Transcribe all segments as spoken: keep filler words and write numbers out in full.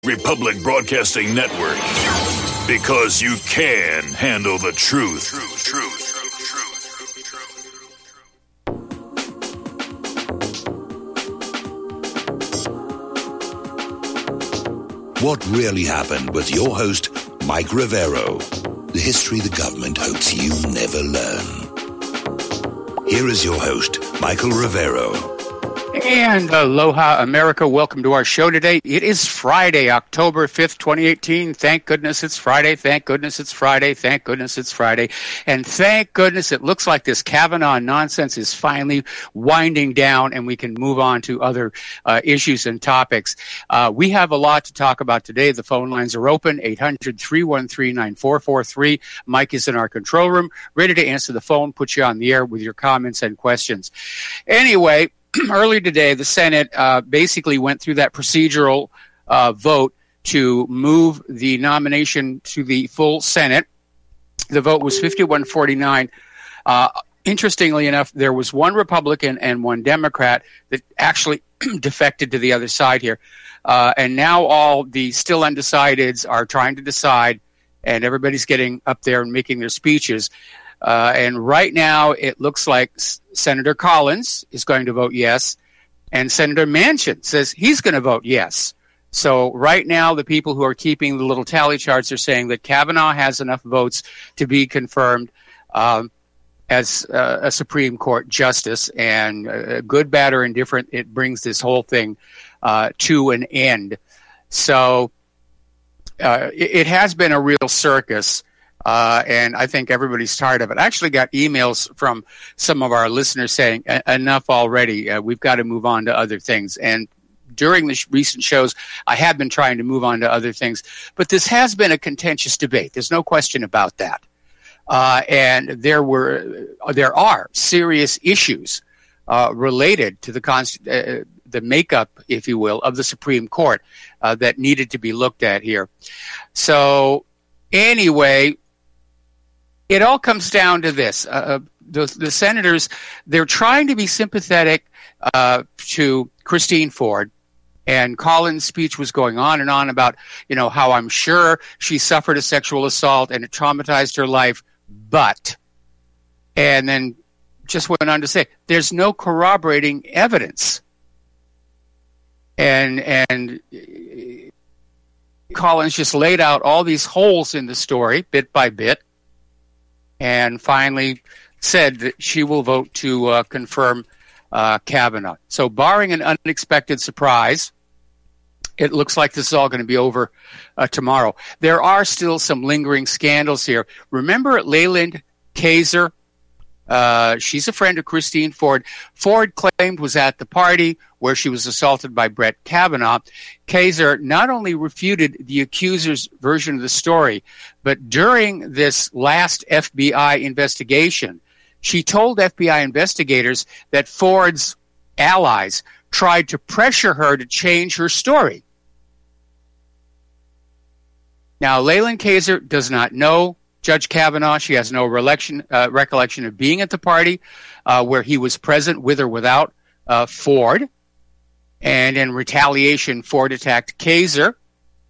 Republic Broadcasting Network. Because you can handle the truth. Truth, truth. What really happened with your host, Mike Rivero. The history the government hopes you never learn. Here is your host, Michael Rivero. And aloha, America. Welcome to our show today. It is Friday, October fifth, twenty eighteen. Thank goodness it's Friday. Thank goodness it's Friday. Thank goodness it's Friday. And thank goodness it looks like this Kavanaugh nonsense is finally winding down and we can move on to other uh, issues and topics. Uh, we have a lot to talk about today. The phone lines are open, eight hundred, three one three, nine four four three. Mike is in our control room, ready to answer the phone, put you on the air with your comments and questions. Anyway, earlier today, the Senate uh, basically went through that procedural uh, vote to move the nomination to the full Senate. The vote was fifty-one forty-nine. Uh, interestingly enough, there was one Republican and one Democrat that actually defected to the other side here. Uh, and now all the still undecideds are trying to decide, and everybody's getting up there and making their speeches. Uh, and right now, it looks like S- Senator Collins is going to vote yes, and Senator Manchin says he's going to vote yes. So right now, the people who are keeping the little tally charts are saying that Kavanaugh has enough votes to be confirmed um, as uh, a Supreme Court justice. And uh, good, bad, or indifferent, it brings this whole thing uh, to an end. So uh, it, it has been a real circus. Uh, and I think everybody's tired of it. I actually got emails from some of our listeners saying, enough already. Uh, we've got to move on to other things. And during the sh- recent shows, I have been trying to move on to other things. But this has been a contentious debate. There's no question about that. Uh, and there were, there are serious issues uh, related to the const- uh, the makeup, if you will, of the Supreme Court uh, that needed to be looked at here. So anyway, it all comes down to this. Uh, the, the senators, they're trying to be sympathetic uh, to Christine Ford. And Collins' speech was going on and on about, you know, how I'm sure she suffered a sexual assault and it traumatized her life, but, and then just went on to say, there's no corroborating evidence. And, and Collins just laid out all these holes in the story, bit by bit, and finally said that she will vote to uh, confirm uh, Kavanaugh. So barring an unexpected surprise, it looks like this is all going to be over uh, tomorrow. There are still some lingering scandals here. Remember Leland Kaiser? Uh, she's a friend of Christine Ford. Ford claimed was at the party where she was assaulted by Brett Kavanaugh. Kaiser not only refuted the accuser's version of the story, but during this last F B I investigation, she told F B I investigators that Ford's allies tried to pressure her to change her story. Now, Leland Kaiser does not know Judge Kavanaugh. She has no recollection, uh, recollection of being at the party uh, where he was present with or without uh, Ford. And in retaliation, Ford attacked Kaiser.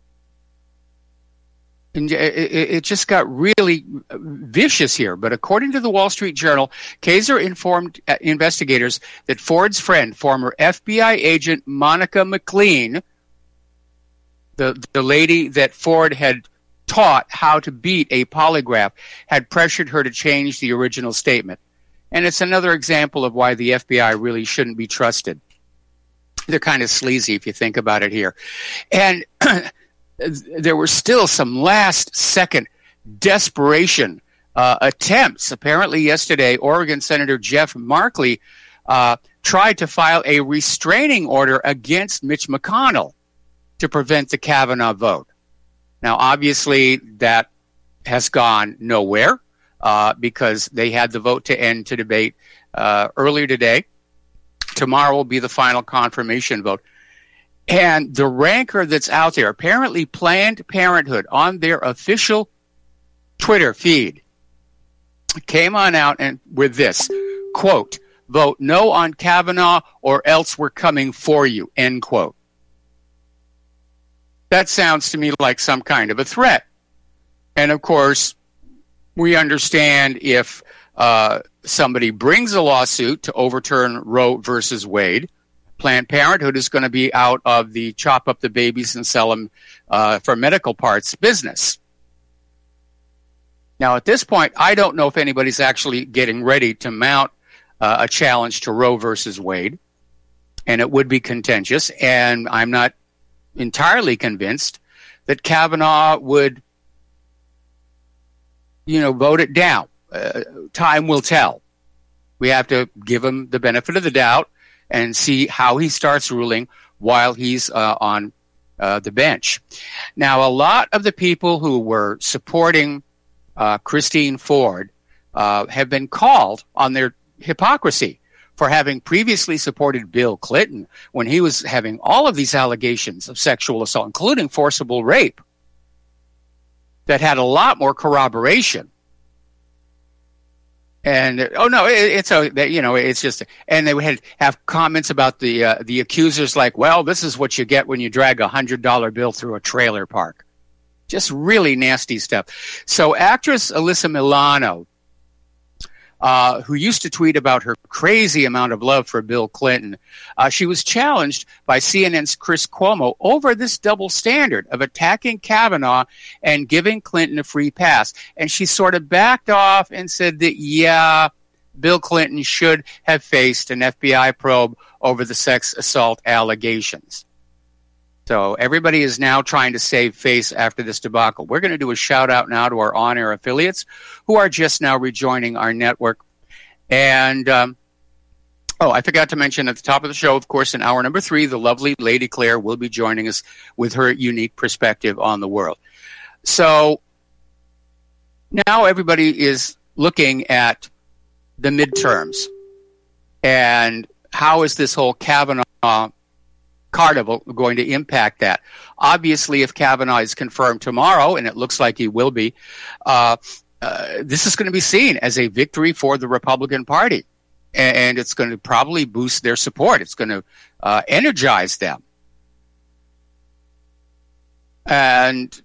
And it, it just got really vicious here. But according to the Wall Street Journal, Kaiser informed investigators that Ford's friend, former F B I agent Monica McLean, the, the lady that Ford had taught how to beat a polygraph, had pressured her to change the original statement. And it's another example of why the F B I really shouldn't be trusted. They're kind of sleazy if you think about it here. And there were still some last-second desperation uh, attempts. Apparently yesterday, Oregon Senator Jeff Markley uh, tried to file a restraining order against Mitch McConnell to prevent the Kavanaugh vote. Now, obviously, that has gone nowhere uh, because they had the vote to end to debate uh, earlier today. Tomorrow will be the final confirmation vote. And the rancor that's out there, apparently Planned Parenthood on their official Twitter feed, came on out and with this, quote, vote no on Kavanaugh or else we're coming for you, end quote. That sounds to me like some kind of a threat. And of course, we understand if uh, somebody brings a lawsuit to overturn Roe versus Wade, Planned Parenthood is going to be out of the chop up the babies and sell them uh, for medical parts business. Now, at this point, I don't know if anybody's actually getting ready to mount uh, a challenge to Roe versus Wade, and it would be contentious, and I'm not entirely convinced that Kavanaugh would, you know, vote it down. Uh, time will tell. We have to give him the benefit of the doubt and see how he starts ruling while he's uh, on uh, the bench. Now, a lot of the people who were supporting uh, Christine Ford uh, have been called on their hypocrisy for having previously supported Bill Clinton when he was having all of these allegations of sexual assault, including forcible rape, that had a lot more corroboration. And oh no, it, it's a you know it's just and they would have, have comments about the uh, the accusers like, well, this is what you get when you drag a hundred dollar bill through a trailer park. Just really nasty stuff. So actress Alyssa Milano, uh, who used to tweet about her crazy amount of love for Bill Clinton, uh, she was challenged by C N N's Chris Cuomo over this double standard of attacking Kavanaugh and giving Clinton a free pass. And she sort of backed off and said that, yeah, Bill Clinton should have faced an F B I probe over the sex assault allegations. So everybody is now trying to save face after this debacle. We're going to do a shout out now to our on-air affiliates who are just now rejoining our network. And, um, oh, I forgot to mention at the top of the show, of course, in hour number three, the lovely Lady Claire will be joining us with her unique perspective on the world. So now everybody is looking at the midterms and how is this whole Kavanaugh carnival going to impact that. Obviously, if Kavanaugh is confirmed tomorrow, and it looks like he will be, uh, uh, this is going to be seen as a victory for the Republican Party. And, and it's going to probably boost their support. It's going to uh, energize them. And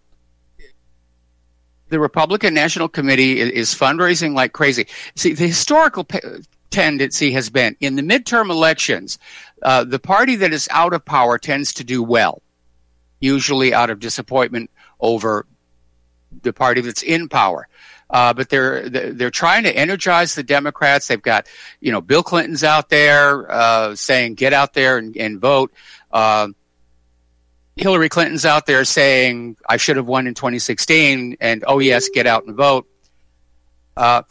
the Republican National Committee is, is fundraising like crazy. See, the historical pe- tendency has been in the midterm elections, uh, the party that is out of power tends to do well, usually out of disappointment over the party that's in power. Uh, but they're they're trying to energize the Democrats. They've got, you know, Bill Clinton's out there uh, saying, get out there and, and vote. Uh, Hillary Clinton's out there saying, I should have won in twenty sixteen, and oh yes, get out and vote. Uh,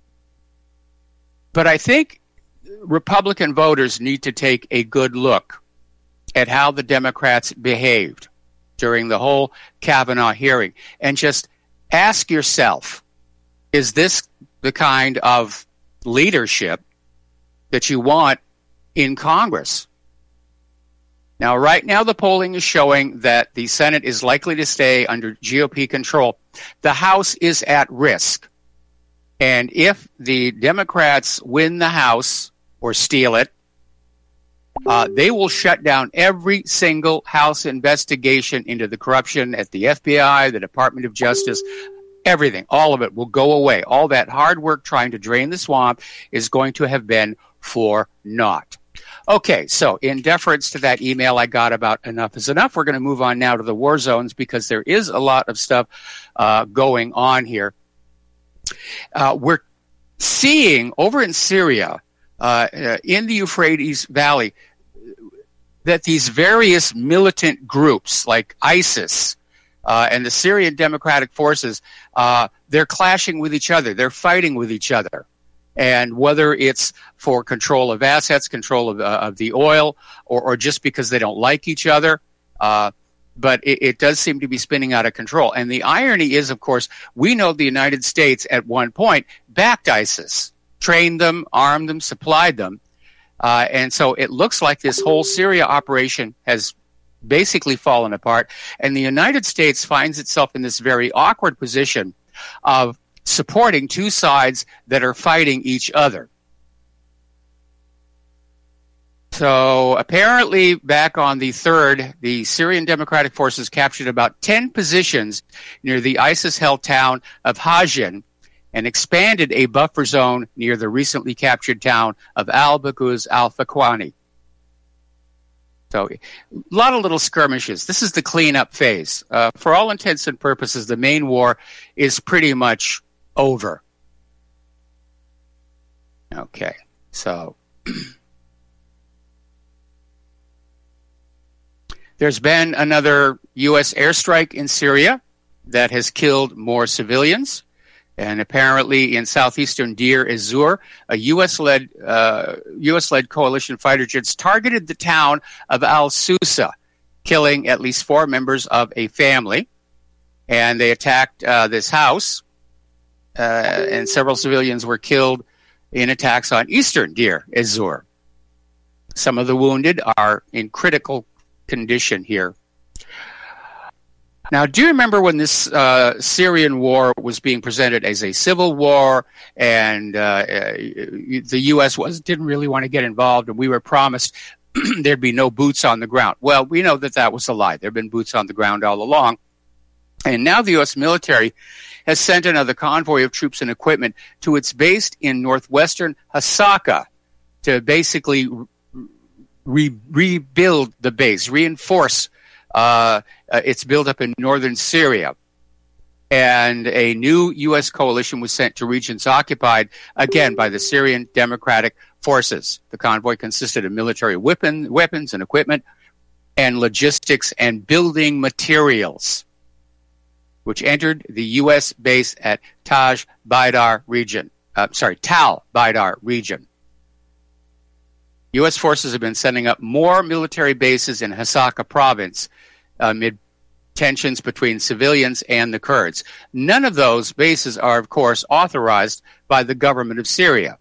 but I think Republican voters need to take a good look at how the Democrats behaved during the whole Kavanaugh hearing and just ask yourself, is this the kind of leadership that you want in Congress? Now, right now, the polling is showing that the Senate is likely to stay under G O P control. The House is at risk. And if the Democrats win the House or steal it, uh, they will shut down every single House investigation into the corruption at the F B I, the Department of Justice. Everything, all of it will go away. All that hard work trying to drain the swamp is going to have been for naught. Okay, so in deference to that email I got about enough is enough, we're going to move on now to the war zones because there is a lot of stuff uh, going on here. Uh, we're seeing over in Syria, uh, uh, in the Euphrates Valley, that these various militant groups like ISIS uh, and the Syrian Democratic Forces, uh, they're clashing with each other. They're fighting with each other. And whether it's for control of assets, control of, uh, of the oil, or, or just because they don't like each other, uh, but it, it does seem to be spinning out of control. And the irony is, of course, we know the United States at one point backed ISIS, trained them, armed them, supplied them. Uh, and so it looks like this whole Syria operation has basically fallen apart. And the United States finds itself in this very awkward position of supporting two sides that are fighting each other. So apparently back on the third, the Syrian Democratic Forces captured about ten positions near the ISIS-held town of Hajin and expanded a buffer zone near the recently captured town of al-Baguz al-Fakwani. So a lot of little skirmishes. This is the cleanup phase. Uh, for all intents and purposes, the main war is pretty much over. Okay, so there's been another U S airstrike in Syria that has killed more civilians. And apparently in southeastern Deir ez-Zor, a U S-led uh, U S-led coalition fighter jets targeted the town of al-Susa, killing at least four members of a family. And they attacked uh, this house, uh, and several civilians were killed in attacks on eastern Deir ez-Zor. Some of the wounded are in critical condition here. Now, do you remember when this uh, Syrian war was being presented as a civil war, and uh, uh, the U S was didn't really want to get involved, and we were promised there'd be no boots on the ground? Well, we know that that was a lie. There have been boots on the ground all along. And now the U S military has sent another convoy of troops and equipment to its base in northwestern Hasaka to basically re- rebuild the base, reinforce Uh, uh, it's built up in northern Syria. And a new U S coalition was sent to regions occupied, again, by the Syrian Democratic Forces. The convoy consisted of military weapon, weapons and equipment and logistics and building materials, which entered the U S base at Taj Baidar region. Uh, sorry, Tal Baidar region. U S forces have been sending up more military bases in Hasaka province amid tensions between civilians and the Kurds. None of those bases are, of course, authorized by the government of Syria.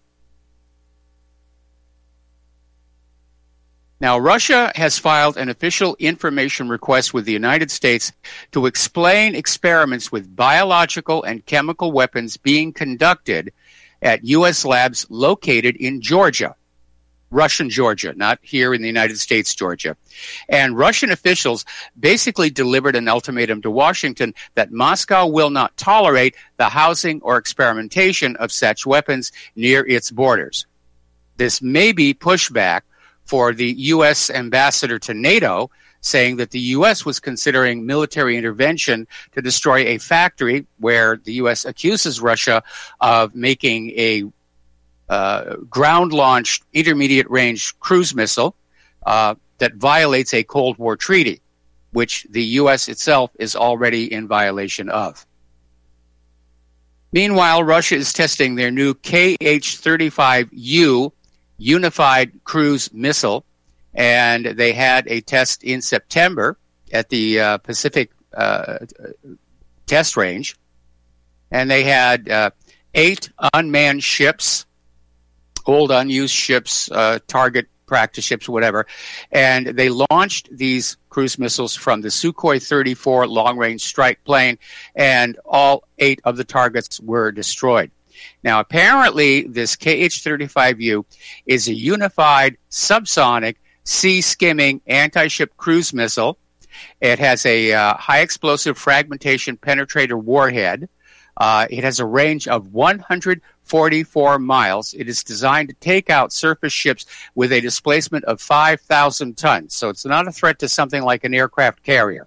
Now, Russia has filed an official information request with the United States to explain experiments with biological and chemical weapons being conducted at U S labs located in Georgia. Russian Georgia, not here in the United States, Georgia. And Russian officials basically delivered an ultimatum to Washington that Moscow will not tolerate the housing or experimentation of such weapons near its borders. This may be pushback for the U S ambassador to NATO, saying that the U S was considering military intervention to destroy a factory where the U S accuses Russia of making a Uh, ground-launched intermediate-range cruise missile uh, that violates a Cold War treaty, which the U S itself is already in violation of. Meanwhile, Russia is testing their new K H thirty-five U Unified Cruise Missile, and they had a test in September at the uh, Pacific uh, Test Range, and they had uh, eight unmanned ships, old unused ships, uh, target practice ships, whatever, and they launched these cruise missiles from the Sukhoi thirty-four long-range strike plane, and all eight of the targets were destroyed. Now, apparently, this K H thirty-five U is a unified subsonic sea-skimming anti-ship cruise missile. It has a uh, high-explosive fragmentation penetrator warhead. Uh, it has a range of one hundred forty-four miles. It is designed to take out surface ships with a displacement of five thousand tons. So it's not a threat to something like an aircraft carrier.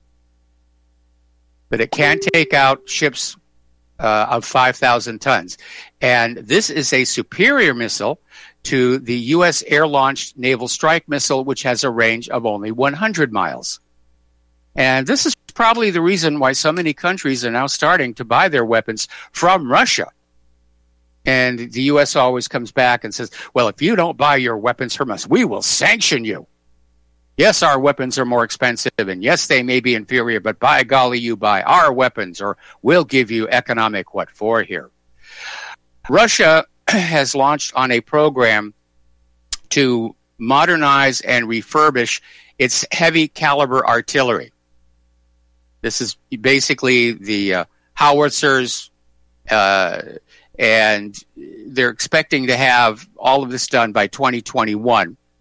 But it can take out ships uh, of five thousand tons. And this is a superior missile to the U S air-launched Naval Strike Missile, which has a range of only one hundred miles. And this is probably the reason why so many countries are now starting to buy their weapons from Russia. And the U S always comes back and says, well, if you don't buy your weapons from us, we will sanction you. Yes, our weapons are more expensive, and yes, they may be inferior, but by golly, you buy our weapons, or we'll give you economic what for here. Russia has launched on a program to modernize and refurbish its heavy caliber artillery. This is basically the uh, howitzers, uh, and they're expecting to have all of this done by twenty twenty-one.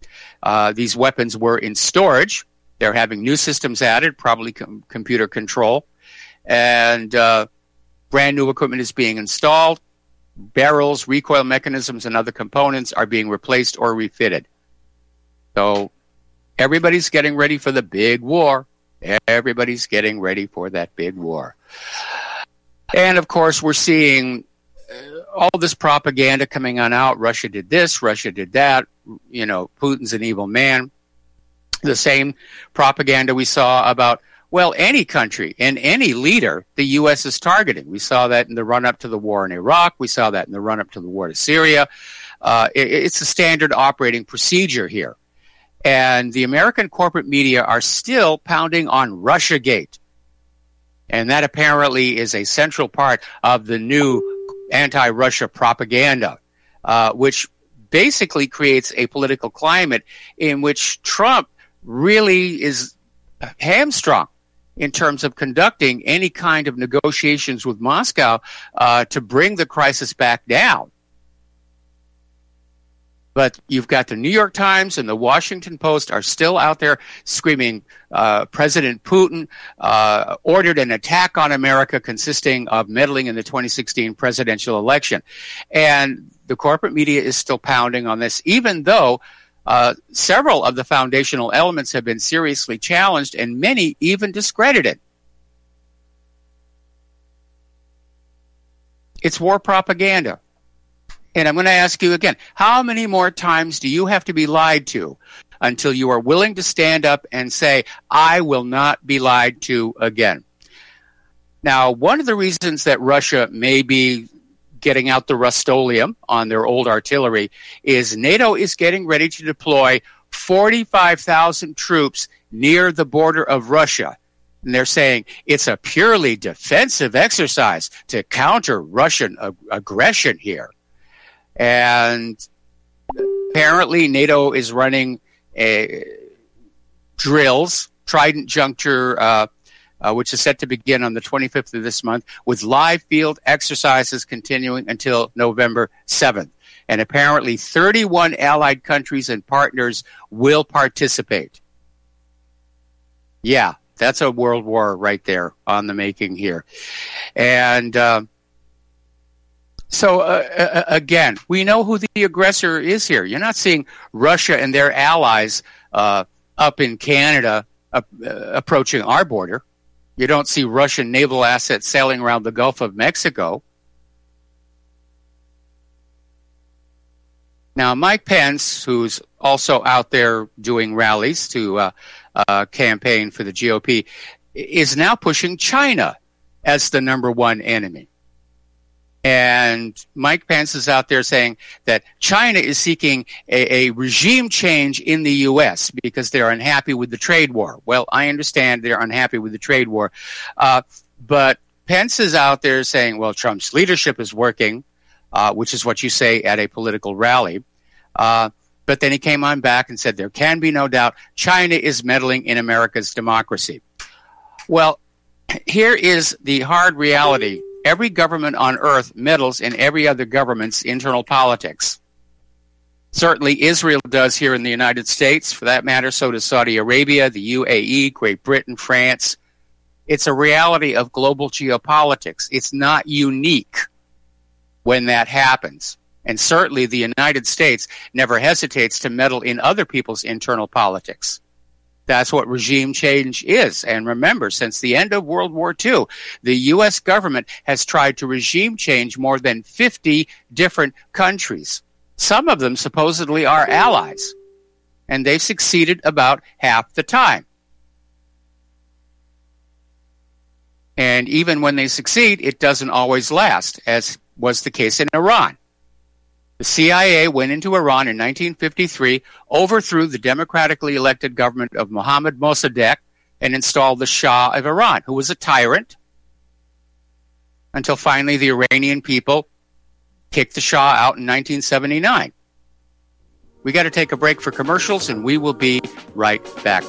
Uh, these weapons were in storage. They're having new systems added, probably com- computer control. And uh, brand new equipment is being installed. Barrels, recoil mechanisms, and other components are being replaced or refitted. So everybody's getting ready for the big war. Everybody's getting ready for that big war. And, of course, we're seeing all this propaganda coming on out. Russia did this, Russia did that. You know, Putin's an evil man. The same propaganda we saw about, well, any country and any leader the U S is targeting. We saw that in the run-up to the war in Iraq. We saw that in the run-up to the war to Syria. Uh, it, it's a standard operating procedure here. And the American corporate media are still pounding on Russiagate. And that apparently is a central part of the new anti-Russia propaganda, uh, which basically creates a political climate in which Trump really is hamstrung in terms of conducting any kind of negotiations with Moscow uh, to bring the crisis back down. But you've got the New York Times and the Washington Post are still out there screaming uh, President Putin uh, ordered an attack on America consisting of meddling in the twenty sixteen presidential election. And the corporate media is still pounding on this, even though uh, several of the foundational elements have been seriously challenged and many even discredited. It's war propaganda. And I'm going to ask you again, how many more times do you have to be lied to until you are willing to stand up and say, I will not be lied to again? Now, one of the reasons that Russia may be getting out the Rust-Oleum on their old artillery is NATO is getting ready to deploy forty-five thousand troops near the border of Russia. And they're saying it's a purely defensive exercise to counter Russian ag- aggression here. And apparently NATO is running a, drills, Trident Juncture, uh, uh, which is set to begin on the twenty-fifth of this month, with live field exercises continuing until November seventh. And apparently thirty-one allied countries and partners will participate. Yeah, that's a world war right there on the making here. And uh, So, uh, again, we know who the aggressor is here. You're not seeing Russia and their allies uh, up in Canada uh, approaching our border. You don't see Russian naval assets sailing around the Gulf of Mexico. Now, Mike Pence, who's also out there doing rallies to uh, uh, campaign for the G O P, is now pushing China as the number one enemy. And Mike Pence is out there saying that China is seeking a, a regime change in the U S because they're unhappy with the trade war. Well, I understand they're unhappy with the trade war. Uh, but Pence is out there saying, well, Trump's leadership is working, uh, which is what you say at a political rally. Uh, but then he came on back and said there can be no doubt China is meddling in America's democracy. Well, here is the hard reality. Every government on earth meddles in every other government's internal politics. Certainly Israel does here in the United States. For that matter, so does Saudi Arabia, the U A E, Great Britain, France. It's a reality of global geopolitics. It's not unique when that happens. And certainly the United States never hesitates to meddle in other people's internal politics. That's what regime change is. And remember, since the end of World War Two, the U S government has tried to regime change more than fifty different countries. Some of them supposedly are allies, and they've succeeded about half the time. And even when they succeed, it doesn't always last, as was the case in Iran. The C I A went into Iran in nineteen fifty-three, overthrew the democratically elected government of Mohammad Mossadegh, and installed the Shah of Iran, who was a tyrant, until finally the Iranian people kicked the Shah out in nineteen seventy-nine. We got to take a break for commercials, and we will be right back.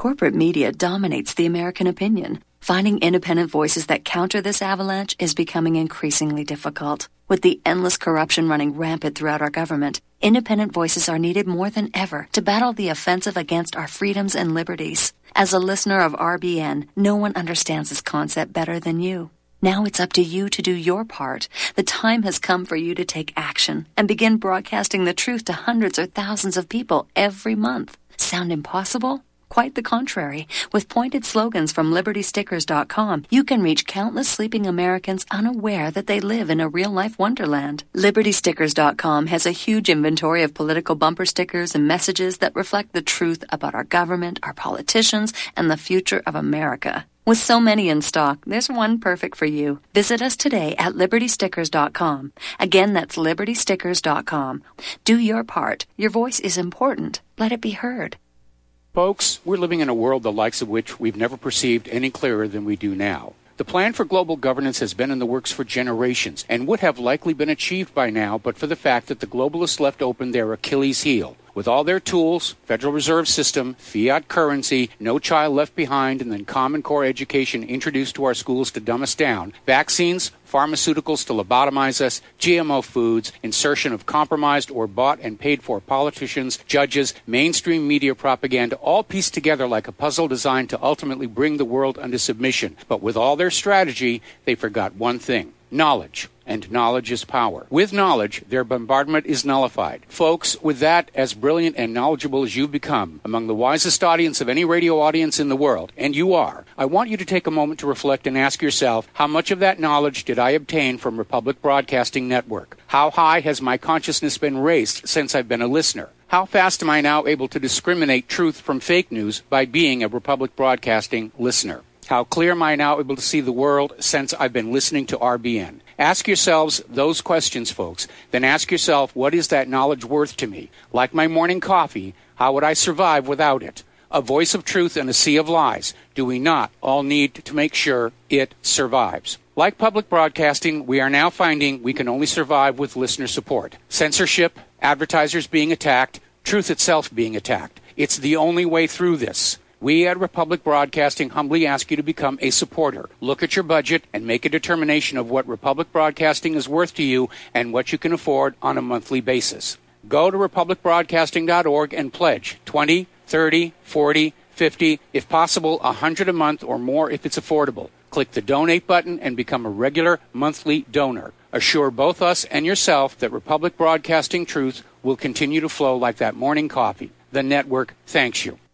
Corporate media dominates the American opinion. Finding independent voices that counter this avalanche is becoming increasingly difficult. With the endless corruption running rampant throughout our government, independent voices are needed more than ever to battle the offensive against our freedoms and liberties. As a listener of R B N, no one understands this concept better than you. Now it's up to you to do your part. The time has come for you to take action and begin broadcasting the truth to hundreds or thousands of people every month. Sound impossible? Quite the contrary. With pointed slogans from Liberty Stickers dot com, you can reach countless sleeping Americans unaware that they live in a real-life wonderland. Liberty Stickers dot com has a huge inventory of political bumper stickers and messages that reflect the truth about our government, our politicians, and the future of America. With so many in stock, there's one perfect for you. Visit us today at Liberty Stickers dot com. Again, that's Liberty Stickers dot com. Do your part. Your voice is important. Let it be heard. Folks, we're living in a world the likes of which we've never perceived any clearer than we do now. The plan for global governance has been in the works for generations and would have likely been achieved by now but for the fact that the globalists left open their Achilles heel. With all their tools, Federal Reserve System, fiat currency, no child left behind, and then Common Core education introduced to our schools to dumb us down, vaccines, pharmaceuticals to lobotomize us, G M O foods, insertion of compromised or bought and paid for politicians, judges, mainstream media propaganda, all pieced together like a puzzle designed to ultimately bring the world under submission. But with all their strategy, they forgot one thing: knowledge. And knowledge is power. With knowledge, their bombardment is nullified. Folks, with that, as brilliant and knowledgeable as you've become, among the wisest audience of any radio audience in the world, and you are, I want you to take a moment to reflect and ask yourself, how much of that knowledge did I obtain from Republic Broadcasting Network? How high has my consciousness been raised since I've been a listener? How fast am I now able to discriminate truth from fake news by being a Republic Broadcasting listener? How clear am I now able to see the world since I've been listening to R B N? Ask yourselves those questions, folks. Then ask yourself, what is that knowledge worth to me? Like my morning coffee, how would I survive without it? A voice of truth in a sea of lies. Do we not all need to make sure it survives? Like public broadcasting, we are now finding we can only survive with listener support. Censorship, advertisers being attacked, truth itself being attacked. It's the only way through this. We at Republic Broadcasting humbly ask you to become a supporter. Look at your budget and make a determination of what Republic Broadcasting is worth to you and what you can afford on a monthly basis. Go to Republic Broadcasting dot org and pledge twenty, thirty, forty, fifty, if possible, one hundred a month or more if it's affordable. Click the donate button and become a regular monthly donor. Assure both us and yourself that Republic Broadcasting truth will continue to flow like that morning coffee. The network thanks you.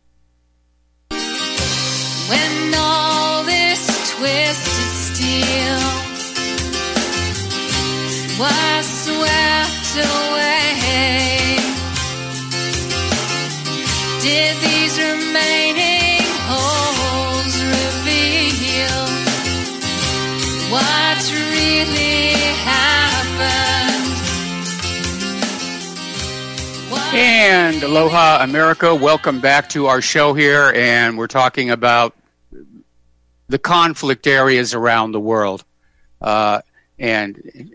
When all this twisted steel was swept away, did these remaining holes reveal what really happened? What And aloha, America. Welcome back to our show here, and we're talking about the conflict areas around the world. Uh, and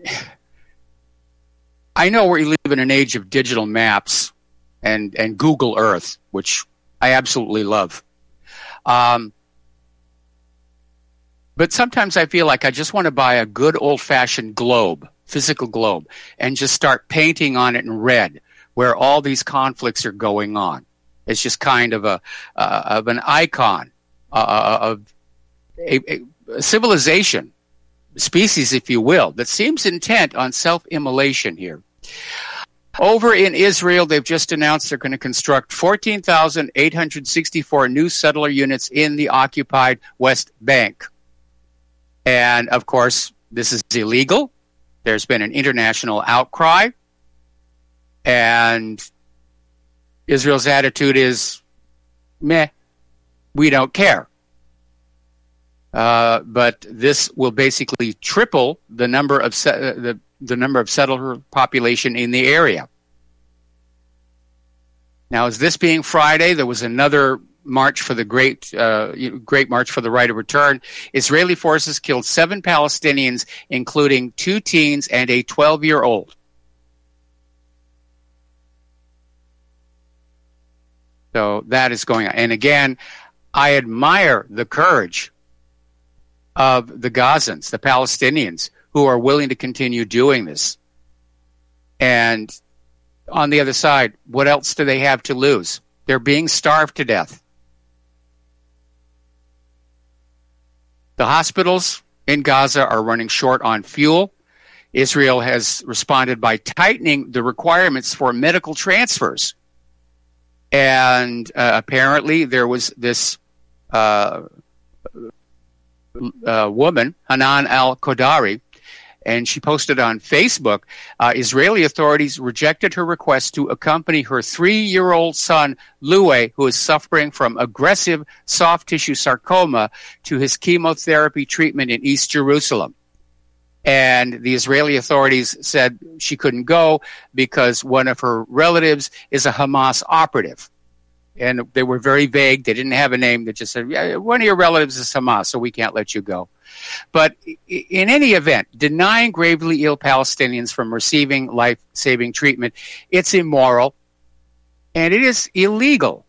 I know we live in an age of digital maps and, and Google Earth, which I absolutely love. Um, but sometimes I feel like I just want to buy a good old-fashioned globe, physical globe, and just start painting on it in red where all these conflicts are going on. It's just kind of a uh, of an icon uh, of A, a civilization, species, if you will, that seems intent on self-immolation here. Over in Israel, they've just announced they're going to construct fourteen thousand eight hundred sixty-four new settler units in the occupied West Bank. And, of course, this is illegal. There's been an international outcry. And Israel's attitude is, meh, we don't care. Uh, but this will basically triple the number of se- uh, the the number of settler population in the area. Now, as this being Friday, there was another march for the great uh, great march for the right of return. Israeli forces killed seven Palestinians, including two teens and a twelve-year-old. So that is going on. And again, I admire the courage of the Gazans, the Palestinians, who are willing to continue doing this. And on the other side, what else do they have to lose? They're being starved to death. The hospitals in Gaza are running short on fuel. Israel has responded by tightening the requirements for medical transfers. And uh, apparently there was this uh, uh, woman, Hanan al-Qadari, and she posted on Facebook, uh, Israeli authorities rejected her request to accompany her three-year-old son, Louis, who is suffering from aggressive soft tissue sarcoma, to his chemotherapy treatment in East Jerusalem. And the Israeli authorities said she couldn't go because one of her relatives is a Hamas operative. And they were very vague. They didn't have a name. They just said, yeah, one of your relatives is Hamas, so we can't let you go. But in any event, denying gravely ill Palestinians from receiving life-saving treatment, it's immoral, and it is illegal.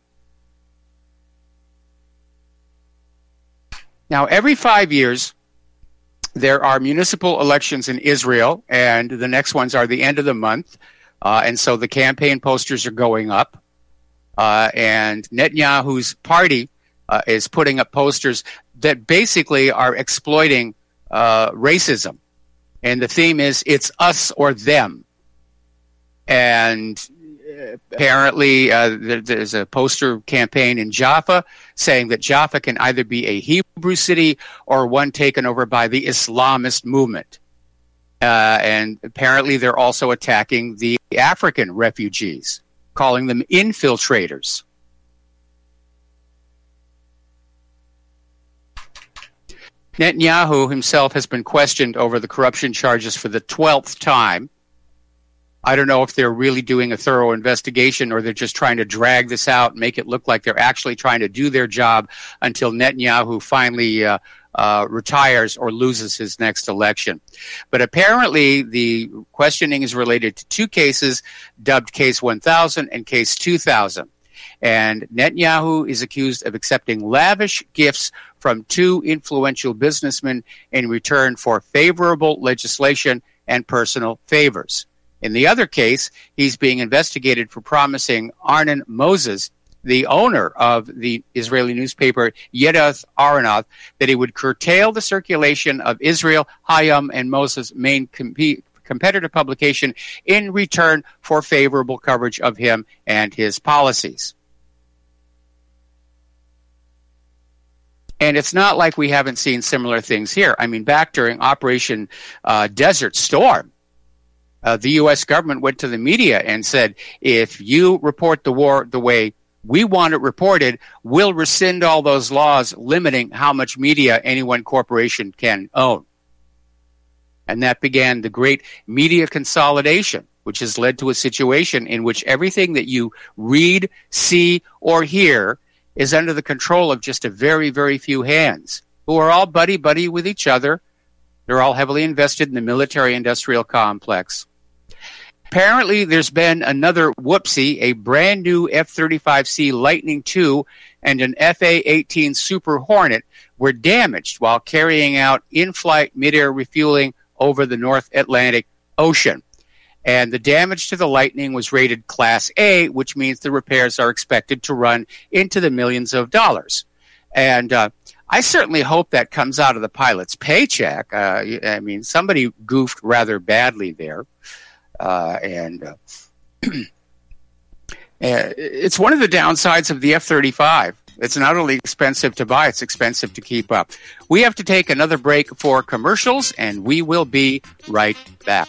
Now, every five years, there are municipal elections in Israel, and the next ones are the end of the month, uh, and so the campaign posters are going up, uh, and Netanyahu's party uh, is putting up posters that basically are exploiting uh, racism. And the theme is, it's us or them. And apparently uh, there, there's a poster campaign in Jaffa saying that Jaffa can either be a Hebrew city or one taken over by the Islamist movement. Uh, and apparently they're also attacking the African refugees, calling them infiltrators. Netanyahu himself has been questioned over the corruption charges for the twelfth time. I don't know if they're really doing a thorough investigation or they're just trying to drag this out and make it look like they're actually trying to do their job until Netanyahu finally uh, uh, retires or loses his next election. But apparently the questioning is related to two cases dubbed Case one thousand and Case two thousand. And Netanyahu is accused of accepting lavish gifts from two influential businessmen in return for favorable legislation and personal favors. In the other case, he's being investigated for promising Arnon Moses, the owner of the Israeli newspaper Yedoth Aharonoth, that he would curtail the circulation of Israel, Hayom, and Moses' main comp- competitor publication in return for favorable coverage of him and his policies. And it's not like we haven't seen similar things here. I mean, back during Operation uh, Desert Storm, uh, the U S government went to the media and said, if you report the war the way we want it reported, we'll rescind all those laws limiting how much media any one corporation can own. And that began the great media consolidation, which has led to a situation in which everything that you read, see, or hear is under the control of just a very, very few hands, who are all buddy-buddy with each other. They're all heavily invested in the military-industrial complex. Apparently, there's been another whoopsie. A brand-new F thirty-five C Lightning two and an F A eighteen Super Hornet were damaged while carrying out in-flight mid-air refueling over the North Atlantic Ocean. And the damage to the Lightning was rated Class A, which means the repairs are expected to run into the millions of dollars. And uh, I certainly hope that comes out of the pilot's paycheck. Uh, I mean, somebody goofed rather badly there. Uh, and uh, it's one of the downsides of the F thirty-five. It's not only expensive to buy, it's expensive to keep up. We have to take another break for commercials, and we will be right back.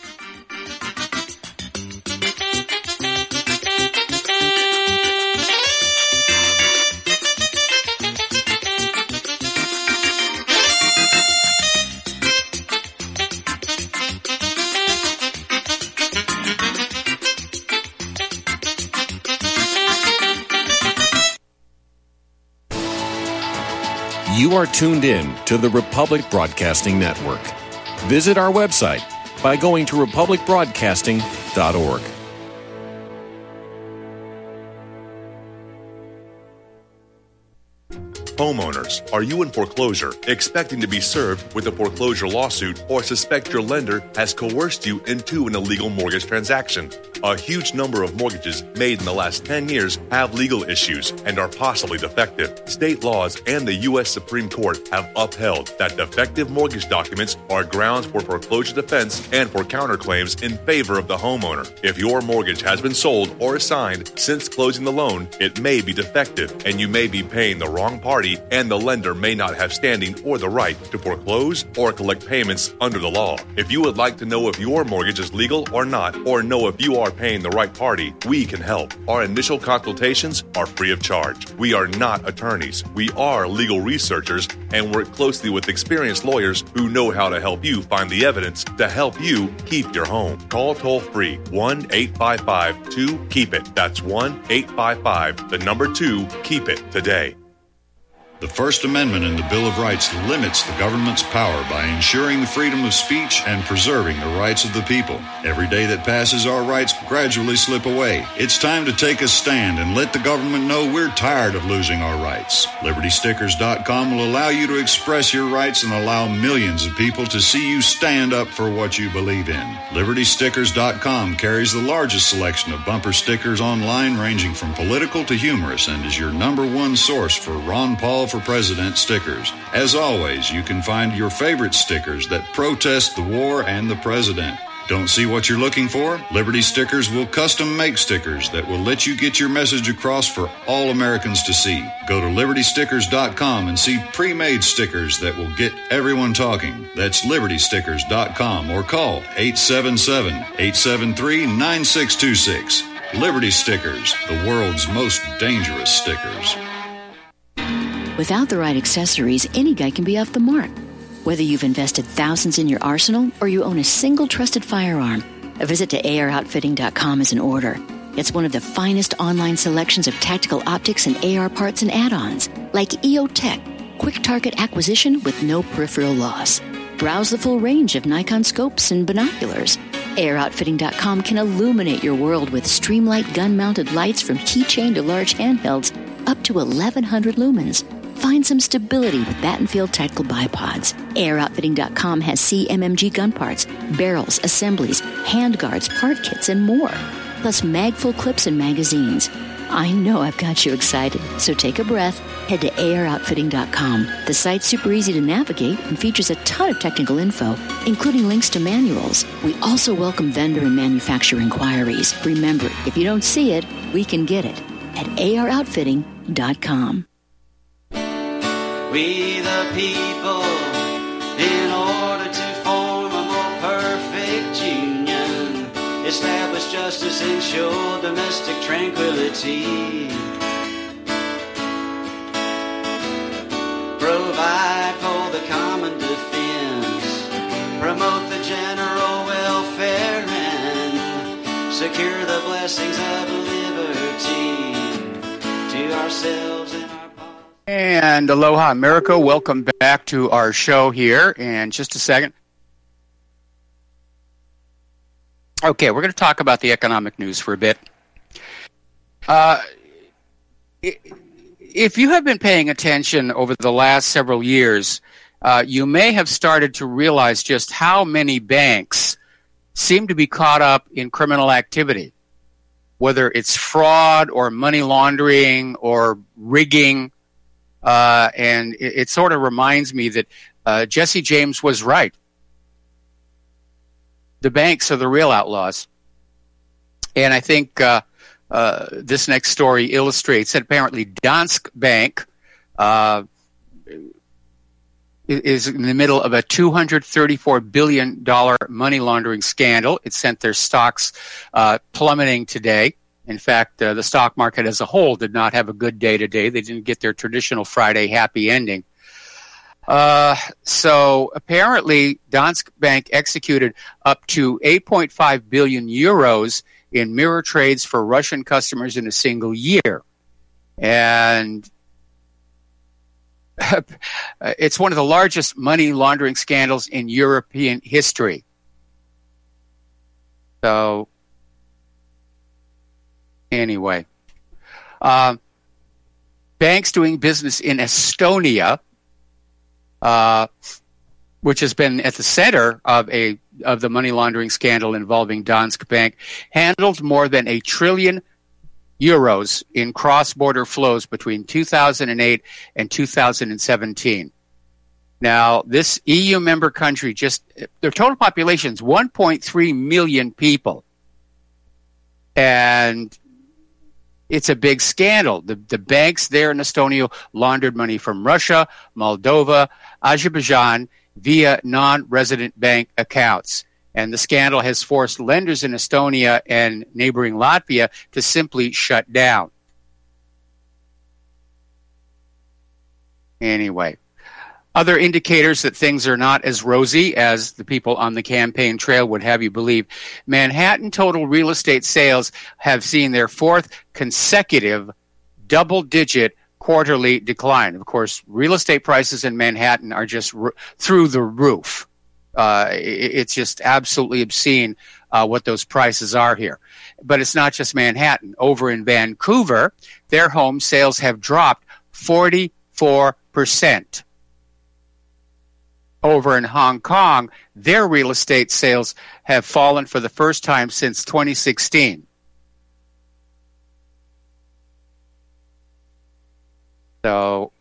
You are tuned in to the Republic Broadcasting Network. Visit our website by going to republic broadcasting dot org. Homeowners, are you in foreclosure, expecting to be served with a foreclosure lawsuit, or suspect your lender has coerced you into an illegal mortgage transaction? A huge number of mortgages made in the last ten years have legal issues and are possibly defective. State laws and the U S Supreme Court have upheld that defective mortgage documents are grounds for foreclosure defense and for counterclaims in favor of the homeowner. If your mortgage has been sold or assigned since closing the loan, it may be defective and you may be paying the wrong party, and the lender may not have standing or the right to foreclose or collect payments under the law. If you would like to know if your mortgage is legal or not, or know if you are paying the right party, we can help. Our initial consultations are free of charge. We are not attorneys. We are legal researchers and work closely with experienced lawyers who know how to help you find the evidence to help you keep your home. Call toll free one eight five five two keep it. That's one eight five five, the number two, keep it today. The First Amendment in the Bill of Rights limits the government's power by ensuring the freedom of speech and preserving the rights of the people. Every day that passes, our rights gradually slip away. It's time to take a stand and let the government know we're tired of losing our rights. Liberty Stickers dot com will allow you to express your rights and allow millions of people to see you stand up for what you believe in. Liberty Stickers dot com carries the largest selection of bumper stickers online, ranging from political to humorous, and is your number one source for Ron Paul for President stickers. As always, you can find your favorite stickers that protest the war and the president. Don't see what you're looking for? Liberty Stickers will custom make stickers that will let you get your message across for all Americans to see. Go to Liberty Stickers dot com and see pre-made stickers that will get everyone talking. That's Liberty Stickers dot com, or call eight seven seven, eight seven three, nine six two six. Liberty Stickers, the world's most dangerous stickers. Without the right accessories, any guy can be off the mark. Whether you've invested thousands in your arsenal or you own a single trusted firearm, a visit to A R outfitting dot com is in order. It's one of the finest online selections of tactical optics and A R parts and add-ons, like E O Tech, quick target acquisition with no peripheral loss. Browse the full range of Nikon scopes and binoculars. A R outfitting dot com can illuminate your world with Streamlight gun-mounted lights from keychain to large handhelds up to eleven hundred lumens. Find some stability with Battenfield Tactical Bipods. A R outfitting dot com has C M M G gun parts, barrels, assemblies, handguards, part kits, and more. Plus mag-full clips and magazines. I know I've got you excited, so take a breath. Head to A R outfitting dot com. The site's super easy to navigate and features a ton of technical info, including links to manuals. We also welcome vendor and manufacturer inquiries. Remember, if you don't see it, we can get it at A R outfitting dot com. We the people, in order to form a more perfect union, establish justice, ensure domestic tranquility, provide for the common defense, promote the general welfare, and secure the blessings of liberty to ourselves and our And aloha, America. Welcome back to our show here. And just a second. Okay, we're going to talk about the economic news for a bit. Uh, if you have been paying attention over the last several years, uh, you may have started to realize just how many banks seem to be caught up in criminal activity, whether it's fraud or money laundering or rigging. Uh, and it, it sort of reminds me that uh, Jesse James was right. The banks are the real outlaws. And I think uh, uh, this next story illustrates that apparently Danske Bank uh, is in the middle of a two hundred thirty-four billion dollars money laundering scandal. It sent their stocks uh, plummeting today. In fact, uh, the stock market as a whole did not have a good day today. They didn't get their traditional Friday happy ending. Uh, so apparently, Danske Bank executed up to eight point five billion euros in mirror trades for Russian customers in a single year. And it's one of the largest money laundering scandals in European history. So anyway, uh, banks doing business in Estonia, uh, which has been at the center of a of the money laundering scandal involving Danske Bank, handled more than a trillion euros in cross-border flows between two thousand eight and two thousand seventeen. Now, this E U member country, just their total population is one point three million people. And it's a big scandal. The, the banks there in Estonia laundered money from Russia, Moldova, Azerbaijan via non-resident bank accounts. And the scandal has forced lenders in Estonia and neighboring Latvia to simply shut down. Anyway, other indicators that things are not as rosy as the people on the campaign trail would have you believe. Manhattan total real estate sales have seen their fourth consecutive double-digit quarterly decline. Of course, real estate prices in Manhattan are just r- through the roof. Uh, it, it's just absolutely obscene uh, what those prices are here. But it's not just Manhattan. Over in Vancouver, their home sales have dropped forty-four percent. Over in Hong Kong, their real estate sales have fallen for the first time since twenty sixteen. So,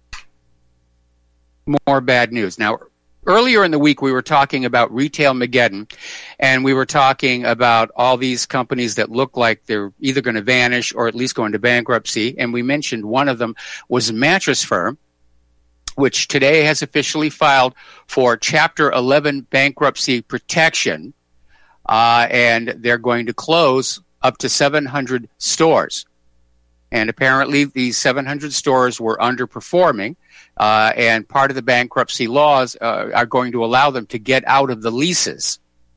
more bad news. Now, earlier in the week, we were talking about Retail-mageddon, and we were talking about all these companies that look like they're either going to vanish or at least go into bankruptcy, and we mentioned one of them was Mattress Firm, which today has officially filed for Chapter eleven bankruptcy protection, uh, and they're going to close up to seven hundred stores. And apparently these seven hundred stores were underperforming, uh, and part of the bankruptcy laws uh, are going to allow them to get out of the leases.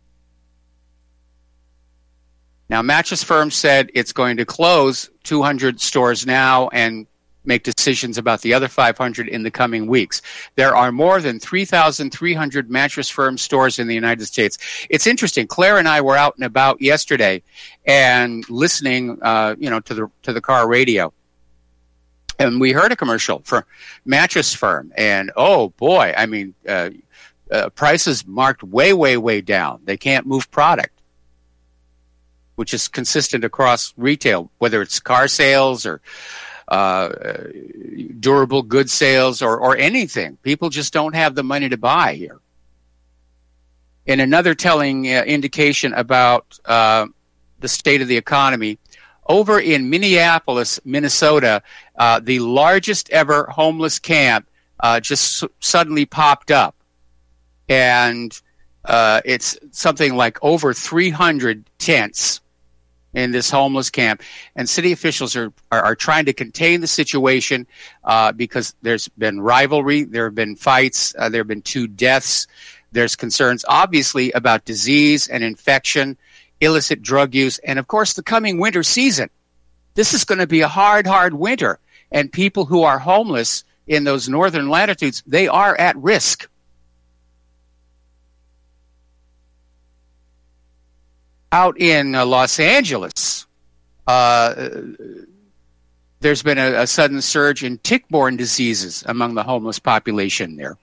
Now, Mattress Firm said it's going to close two hundred stores now and make decisions about the other five hundred in the coming weeks. There are more than three thousand three hundred Mattress Firm stores in the United States. It's interesting. Claire and I were out and about yesterday and listening, uh, you know, to the to the car radio. And we heard a commercial for Mattress Firm. And, oh, boy, I mean, uh, uh, prices marked way, way, way down. They can't move product, which is consistent across retail, whether it's car sales or Uh, durable goods sales or, or anything. People just don't have the money to buy here. And another telling uh, indication about uh, the state of the economy, over in Minneapolis, Minnesota, uh, the largest ever homeless camp uh, just s- suddenly popped up. And uh, it's something like over three hundred tents in this homeless camp, and city officials are, are, are trying to contain the situation uh, because there's been rivalry, there have been fights, uh, there have been two deaths. There's concerns, obviously, about disease and infection, illicit drug use, and, of course, the coming winter season. This is going to be a hard, hard winter, and people who are homeless in those northern latitudes, they are at risk. Out in uh, Los Angeles, uh, there's been a, a sudden surge in tick-borne diseases among the homeless population there.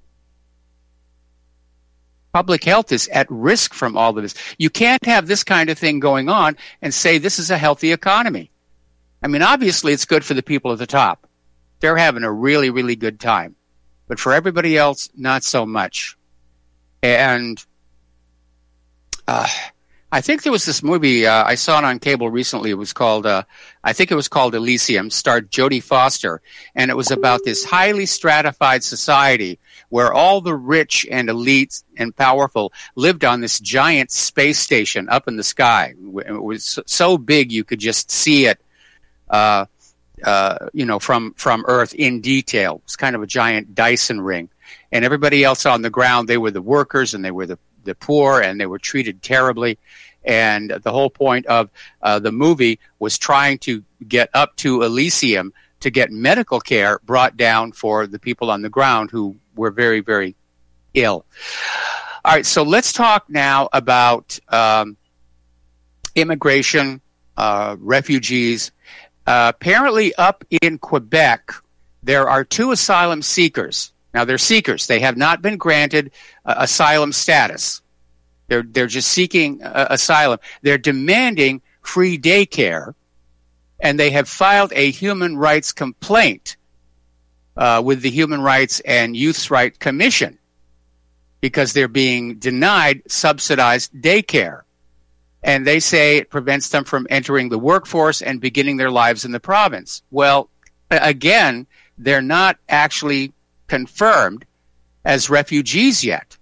Public health is at risk from all of this. You can't have this kind of thing going on and say this is a healthy economy. I mean, obviously it's good for the people at the top. They're having a really, really good time. But for everybody else, not so much. And uh I think there was this movie, uh, I saw it on cable recently. It was called, uh, I think it was called Elysium, starred Jodie Foster. And it was about this highly stratified society where all the rich and elite and powerful lived on this giant space station up in the sky. It was so big you could just see it, uh, uh, you know, from, from Earth in detail. It was kind of a giant Dyson ring. And everybody else on the ground, they were the workers and they were the the poor, and they were treated terribly. And the whole point of uh, the movie was trying to get up to Elysium to get medical care brought down for the people on the ground who were very, very ill. All right, so let's talk now about um, immigration, uh, refugees. Uh, apparently up in Quebec, there are two asylum seekers. Now, they're seekers. They have not been granted uh, asylum status. They're, they're just seeking uh, asylum. They're demanding free daycare, and they have filed a human rights complaint uh, with the Human Rights and Youth Rights Commission because they're being denied subsidized daycare. And they say it prevents them from entering the workforce and beginning their lives in the province. Well, again, they're not actually confirmed as refugees yet.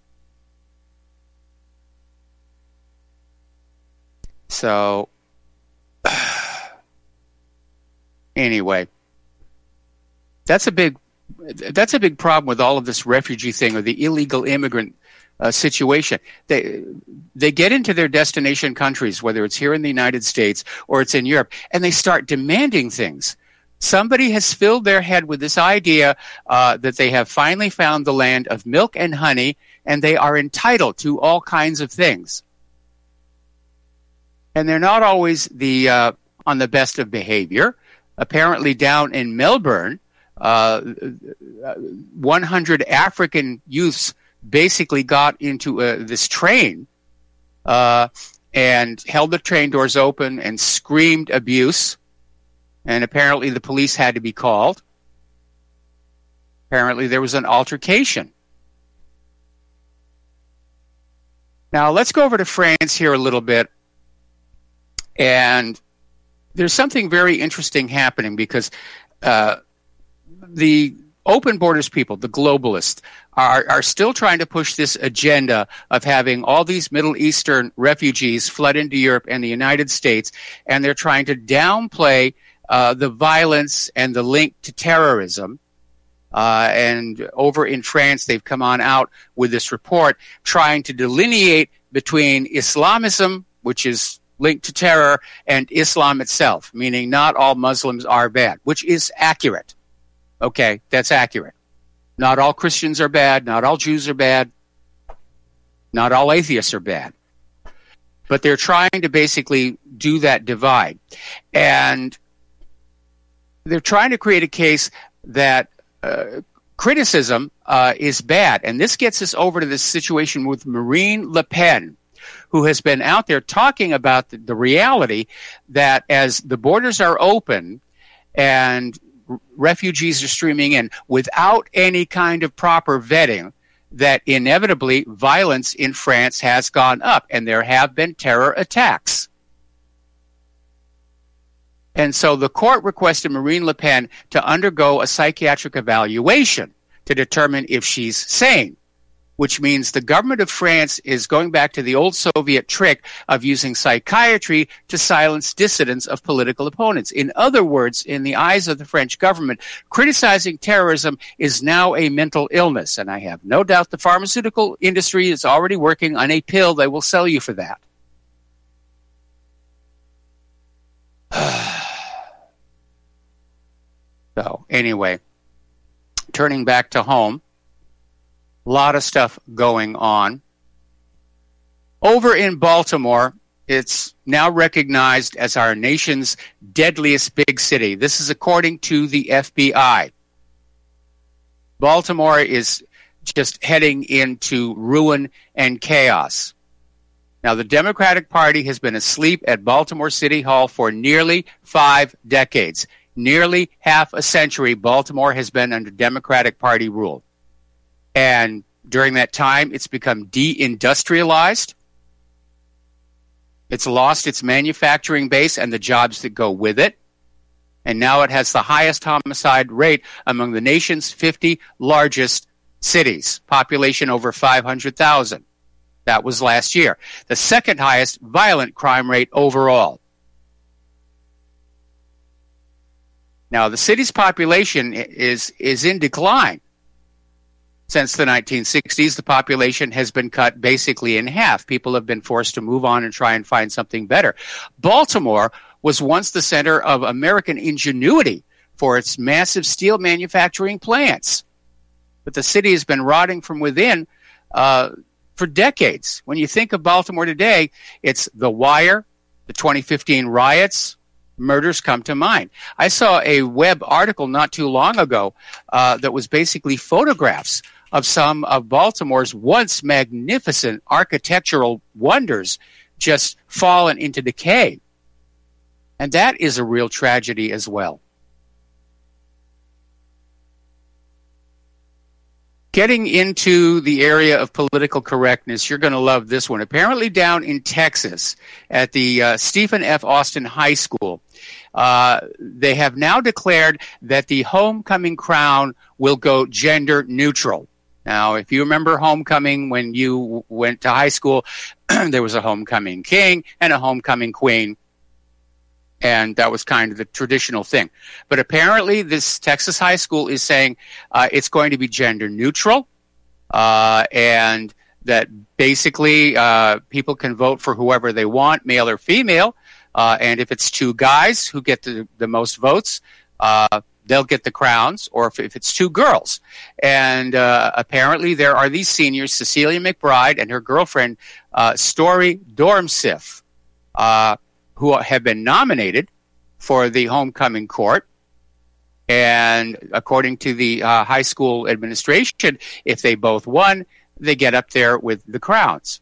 So, anyway, that's a big that's a big problem with all of this refugee thing or the illegal immigrant uh, situation. They they get into their destination countries, whether it's here in the United States or it's in Europe, and they start demanding things. Somebody has filled their head with this idea uh, that they have finally found the land of milk and honey, and they are entitled to all kinds of things. And they're not always the uh, on the best of behavior. Apparently, down in Melbourne, uh, one hundred African youths basically got into uh, this train uh, and held the train doors open and screamed abuse. And apparently the police had to be called. Apparently there was an altercation. Now let's go over to France here a little bit. And there's something very interesting happening because uh, the open borders people, the globalists, are, are still trying to push this agenda of having all these Middle Eastern refugees flood into Europe and the United States, and they're trying to downplay uh, the violence and the link to terrorism. Uh, and over in France, they've come on out with this report trying to delineate between Islamism, which is linked to terror, and Islam itself, meaning not all Muslims are bad, which is accurate. Okay, that's accurate. Not all Christians are bad, not all Jews are bad, not all atheists are bad. But they're trying to basically do that divide. And they're trying to create a case that uh, criticism uh, is bad. And this gets us over to this situation with Marine Le Pen, who has been out there talking about the, the reality that as the borders are open and r- refugees are streaming in without any kind of proper vetting, that inevitably violence in France has gone up, and there have been terror attacks. And so the court requested Marine Le Pen to undergo a psychiatric evaluation to determine if she's sane, which means the government of France is going back to the old Soviet trick of using psychiatry to silence dissidents of political opponents. In other words, in the eyes of the French government, criticizing terrorism is now a mental illness. And I have no doubt the pharmaceutical industry is already working on a pill they will sell you for that. So, anyway, turning back to home. A lot of stuff going on. Over in Baltimore, it's now recognized as our nation's deadliest big city. This is according to the F B I. Baltimore is just heading into ruin and chaos. Now, the Democratic Party has been asleep at Baltimore City Hall for nearly five decades. Nearly half a century, Baltimore has been under Democratic Party rule. And during that time, it's become deindustrialized. It's lost its manufacturing base and the jobs that go with it. And now it has the highest homicide rate among the nation's fifty largest cities, population over five hundred thousand. That was last year. The second highest violent crime rate overall. Now, the city's population is, is in decline. Since the nineteen sixties, the population has been cut basically in half. People have been forced to move on and try and find something better. Baltimore was once the center of American ingenuity for its massive steel manufacturing plants. But the city has been rotting from within uh, for decades. When you think of Baltimore today, it's The Wire, the twenty fifteen riots, murders come to mind. I saw a web article not too long ago uh, that was basically photographs of some of Baltimore's once magnificent architectural wonders just fallen into decay. And that is a real tragedy as well. Getting into the area of political correctness, you're going to love this one. Apparently down in Texas at the uh, Stephen F. Austin High School, uh, they have now declared that the homecoming crown will go gender neutral. Now, if you remember homecoming when you went to high school, there was a homecoming king and a homecoming queen. And that was kind of the traditional thing. But apparently this Texas high school is saying uh, it's going to be gender neutral uh, and that basically uh, people can vote for whoever they want, male or female. Uh, and if it's two guys who get the, the most votes, uh, they'll get the crowns, or if, if it's two girls. And uh, apparently there are these seniors, Cecilia McBride and her girlfriend, uh, Story Dormsif, uh, who have been nominated for the homecoming court. And according to the uh, high school administration, if they both won, they get up there with the crowns.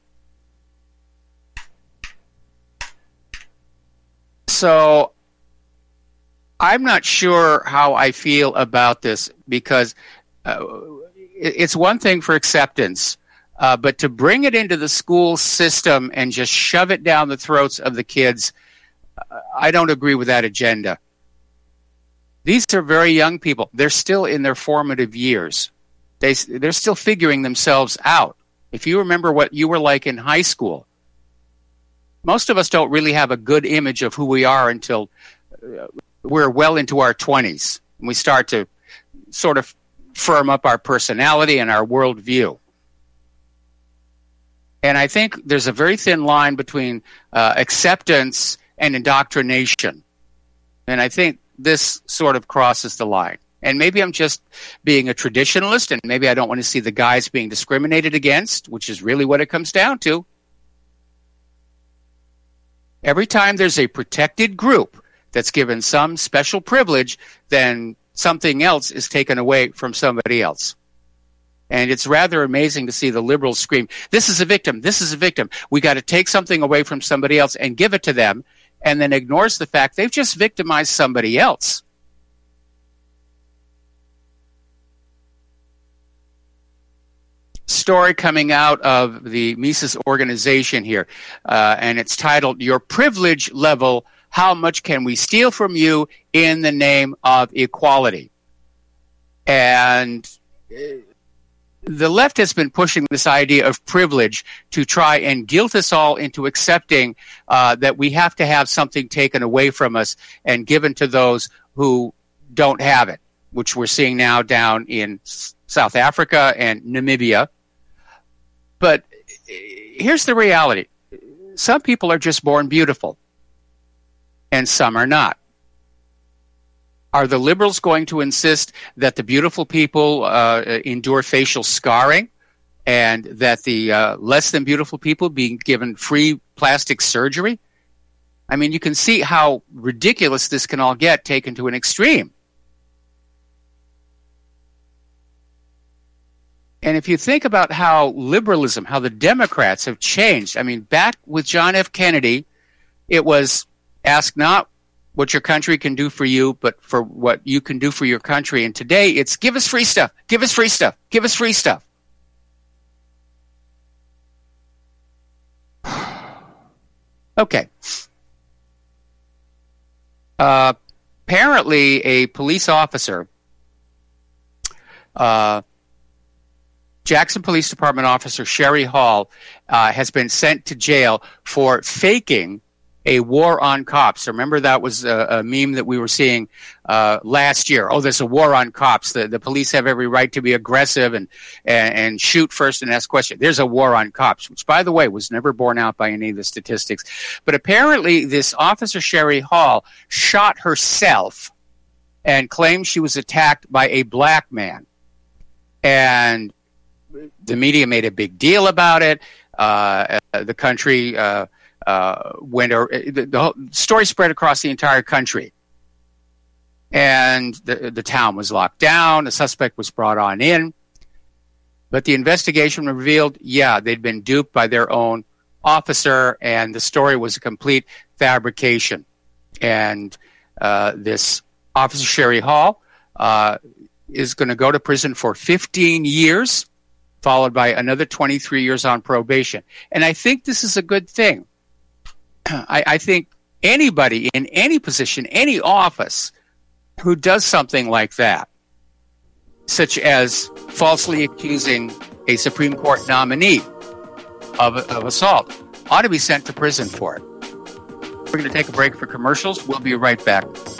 So I'm not sure how I feel about this, because uh, it's one thing for acceptance, uh, but to bring it into the school system and just shove it down the throats of the kids, I don't agree with that agenda. These are very young people. They're still in their formative years. They, they're still figuring themselves out. If you remember what you were like in high school, most of us don't really have a good image of who we are until uh, we're well into our twenties. And we start to sort of firm up our personality and our worldview. And I think there's a very thin line between uh, acceptance and indoctrination. And I think this sort of crosses the line. And maybe I'm just being a traditionalist, and maybe I don't want to see the guys being discriminated against, which is really what it comes down to. Every time there's a protected group that's given some special privilege, then something else is taken away from somebody else. And it's rather amazing to see the liberals scream, this is a victim, this is a victim. We got to take something away from somebody else and give it to them, and then ignores the fact they've just victimized somebody else. Story coming out of the Mises organization here, uh, and it's titled, Your Privilege Level, How Much Can We Steal From You in the Name of Equality? And the left has been pushing this idea of privilege to try and guilt us all into accepting uh, that we have to have something taken away from us and given to those who don't have it, which we're seeing now down in South Africa and Namibia. But here's the reality. Some people are just born beautiful, and some are not. Are the liberals going to insist that the beautiful people uh, endure facial scarring, and that the uh, less than beautiful people be given free plastic surgery? I mean, you can see how ridiculous this can all get taken to an extreme. And if you think about how liberalism, how the Democrats have changed, I mean, back with John F. Kennedy, it was ask not what your country can do for you, but for what you can do for your country. And today it's give us free stuff, give us free stuff, give us free stuff. Okay. Uh, apparently a police officer, uh, Jackson Police Department officer Sherry Hall, uh, has been sent to jail for faking a war on cops. Remember, that was a, a meme that we were seeing uh, last year. Oh, there's a war on cops. The, the police have every right to be aggressive and, and, and shoot first and ask questions. There's a war on cops, which, by the way, was never borne out by any of the statistics. But apparently this officer, Sherry Hall, shot herself and claimed she was attacked by a black man. And the media made a big deal about it. Uh, the country... Uh, uh, went. Or, the, the whole story spread across the entire country, and the the town was locked down. The suspect was brought on in, but the investigation revealed, yeah, they'd been duped by their own officer, and the story was a complete fabrication. And uh, this officer, Sherry Hall, uh, is going to go to prison for fifteen years, followed by another twenty-three years on probation. And I think this is a good thing. I, I think anybody in any position, any office, who does something like that, such as falsely accusing a Supreme Court nominee of, of assault, ought to be sent to prison for it. We're going to take a break for commercials. We'll be right back.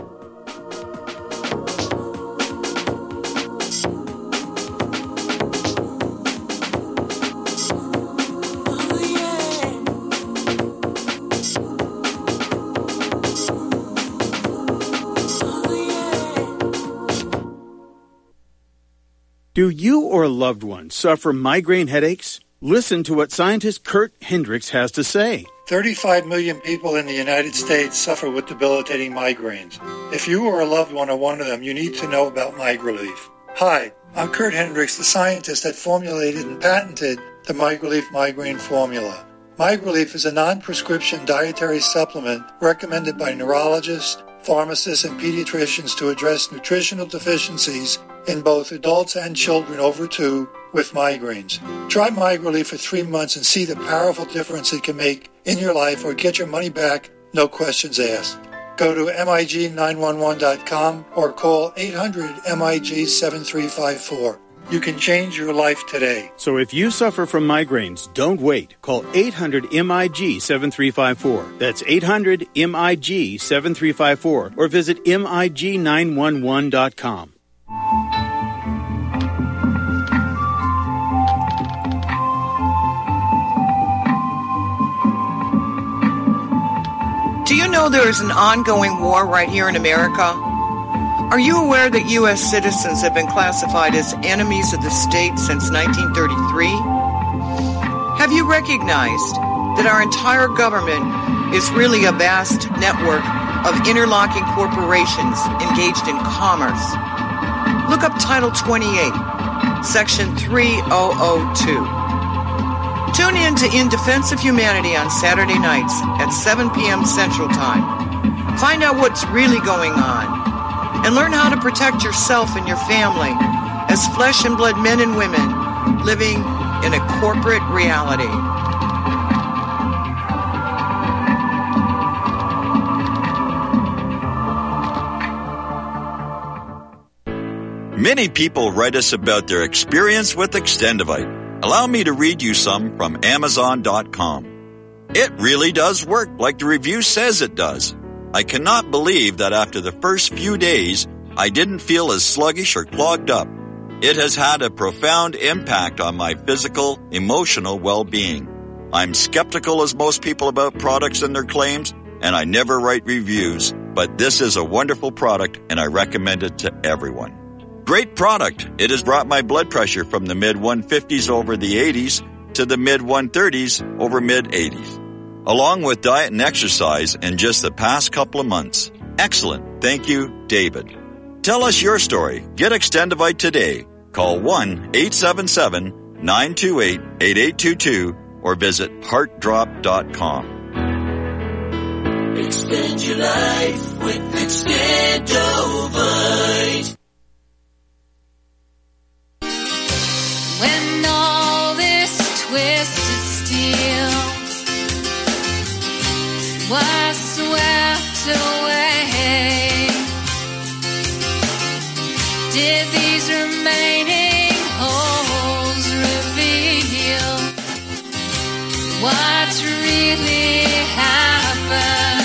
Do you or a loved one suffer migraine headaches? Listen to what scientist Kurt Hendricks has to say. thirty-five million people in the United States suffer with debilitating migraines. If you or a loved one are one of them, you need to know about MigraLief. Hi, I'm Kurt Hendricks, the scientist that formulated and patented the MigraLief migraine formula. MigraLief is a non-prescription dietary supplement recommended by neurologists, pharmacists, and pediatricians to address nutritional deficiencies in both adults and children over two with migraines. Try MigraLief for three months and see the powerful difference it can make in your life, or get your money back, no questions asked. Go to M I G nine one one dot com or call eight hundred M I G seven three five four. You can change your life today. So if you suffer from migraines, don't wait. Call eight hundred M I G seven three five four. That's eight hundred M I G seven three five four, or visit M I G nine one one dot com. Do you know there is an ongoing war right here in America? Are you aware that U S citizens have been classified as enemies of the state since nineteen thirty-three? Have you recognized that our entire government is really a vast network of interlocking corporations engaged in commerce? Look up Title twenty-eight, Section three thousand two. Tune in to In Defense of Humanity on Saturday nights at seven p.m. Central Time. Find out what's really going on and learn how to protect yourself and your family as flesh and blood men and women living in a corporate reality. Many people write us about their experience with Extendivite. Allow me to read you some from Amazon dot com. It really does work like the review says it does. I cannot believe that after the first few days, I didn't feel as sluggish or clogged up. It has had a profound impact on my physical, emotional well-being. I'm skeptical as most people about products and their claims, and I never write reviews, but this is a wonderful product and I recommend it to everyone. Great product. It has brought my blood pressure from the mid one fifties over the eighties to the mid one thirties over mid eighties, along with diet and exercise in just the past couple of months. Excellent. Thank you, David. Tell us your story. Get Extendivite today. Call one eight seven seven, nine two eight, eight eight two two or visit heart drop dot com. Extend your life with Extendivite. When all this twisted steel was swept away, did these remaining holes reveal what's really happened?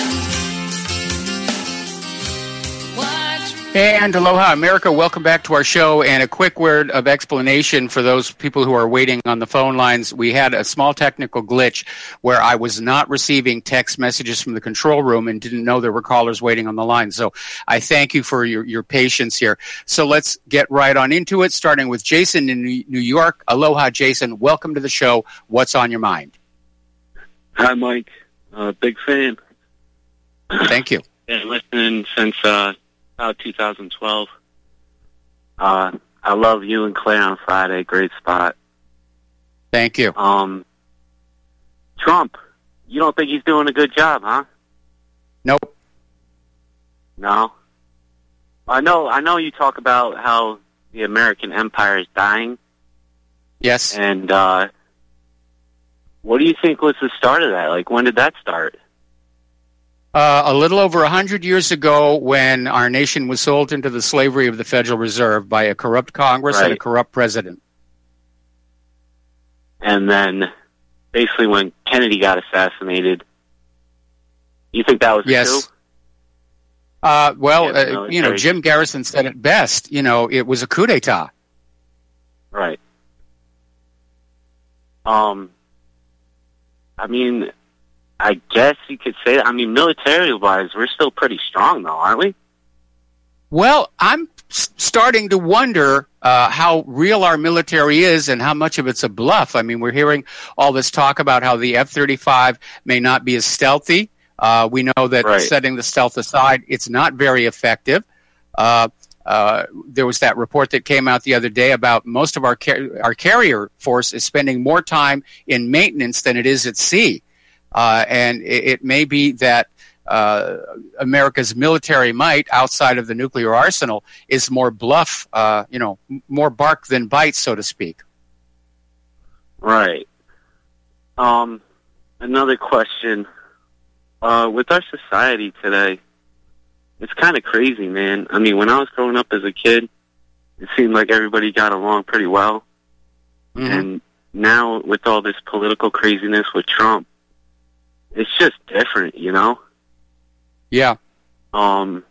And aloha, America. Welcome back to our show. And a quick word of explanation for those people who are waiting on the phone lines. We had a small technical glitch where I was not receiving text messages from the control room and didn't know there were callers waiting on the line. So I thank you for your, your patience here. So let's get right on into it, starting with Jason in New York. Aloha, Jason. Welcome to the show. What's on your mind? Hi, Mike. Uh, big fan. Thank you. Been listening since uh, about two thousand twelve. Uh, I love you and Claire on Friday. Great spot. Thank you. Um, Trump, you don't think he's doing a good job, huh? Nope. No. I know. I know you talk about how the American empire is dying. Yes. And uh, what do you think was the start of that? Like, when did that start? Uh, a little over a hundred years ago, when our nation was sold into the slavery of the Federal Reserve by a corrupt Congress Right. and a corrupt president. And then, basically, when Kennedy got assassinated, you think that was Yes. the coup? Uh, well, Yeah, the uh, you know, military. Jim Garrison said it best. You know, it was a coup d'etat. Right. Um, I mean, I guess you could say that. I mean, military-wise, we're still pretty strong, though, aren't we? Well, I'm s- starting to wonder uh, how real our military is and how much of it's a bluff. I mean, we're hearing all this talk about how the F thirty-five may not be as stealthy. Uh, we know that Right. setting the stealth aside, it's not very effective. Uh, uh, there was that report that came out the other day about most of our car- our carrier force is spending more time in maintenance than it is at sea. Uh, and it, it may be that uh, America's military might, outside of the nuclear arsenal, is more bluff, uh, you know, m- more bark than bite, so to speak. Right. Um, another question. Uh, with our society today, it's kind of crazy, man. I mean, when I was growing up as a kid, it seemed like everybody got along pretty well. Mhm. And now, with all this political craziness with Trump, it's just different, you know? Yeah. Um,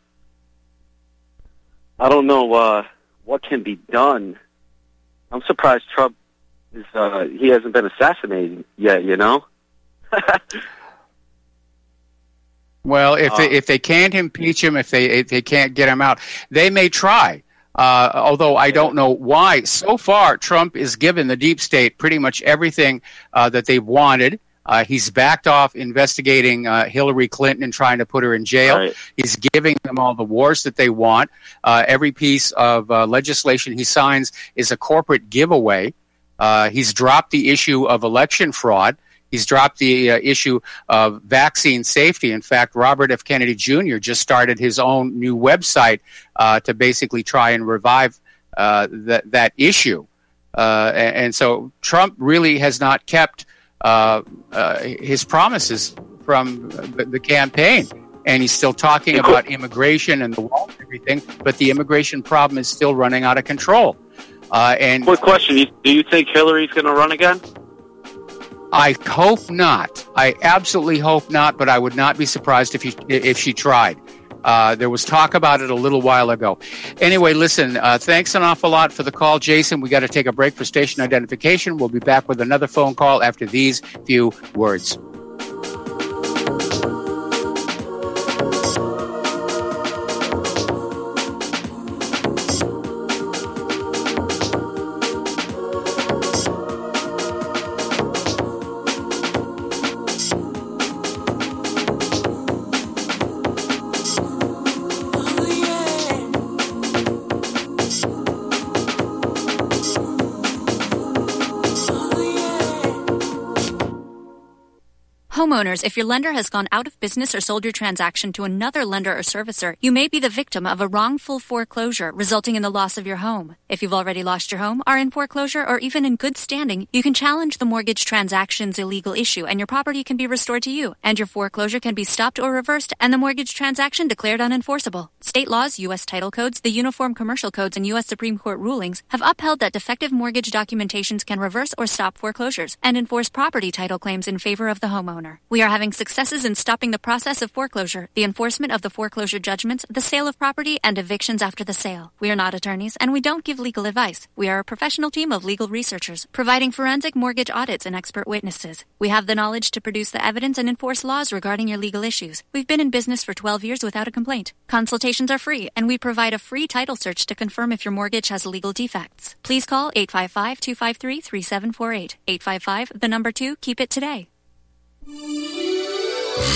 I don't know uh, what can be done. I'm surprised Trump is, uh, he hasn't been assassinated yet, you know? Well, if Uh, they, if they can't impeach him, if they if they can't get him out, they may try. Uh, although I don't know why. So far, Trump is given the deep state pretty much everything uh, that they've wanted. Uh, he's backed off investigating uh, Hillary Clinton and trying to put her in jail. Right. He's giving them all the wars that they want. Uh, every piece of uh, legislation he signs is a corporate giveaway. Uh, he's dropped the issue of election fraud. He's dropped the uh, issue of vaccine safety. In fact, Robert F. Kennedy Junior just started his own new website uh, to basically try and revive uh, that that issue. Uh, and, and so Trump really has not kept uh, uh, his promises from the, the campaign. And he's still talking about immigration and the wall and everything, but the immigration problem is still running out of control. Uh, and Quick question. You- Do you think Hillary's going to run again? I hope not. I absolutely hope not, but I would not be surprised if, he, if she tried. Uh, there was talk about it a little while ago. Anyway, listen, uh, thanks an awful lot for the call, Jason. We got to take a break for station identification. We'll be back with another phone call after these few words. Homeowners, if your lender has gone out of business or sold your transaction to another lender or servicer, you may be the victim of a wrongful foreclosure resulting in the loss of your home. If you've already lost your home, are in foreclosure, or even in good standing, you can challenge the mortgage transaction's illegal issue and your property can be restored to you, and your foreclosure can be stopped or reversed and the mortgage transaction declared unenforceable. State laws, U S title codes, the Uniform Commercial Codes, and U S Supreme Court rulings have upheld that defective mortgage documentations can reverse or stop foreclosures and enforce property title claims in favor of the homeowner. We are having successes in stopping the process of foreclosure, the enforcement of the foreclosure judgments, the sale of property, and evictions after the sale. We are not attorneys, and we don't give legal advice. We are a professional team of legal researchers, providing forensic mortgage audits and expert witnesses. We have the knowledge to produce the evidence and enforce laws regarding your legal issues. We've been in business for twelve years without a complaint. Consultations are free, and we provide a free title search to confirm if your mortgage has legal defects. Please call eight five five, two five three, three seven four eight. eight five five, the number two, keep it today.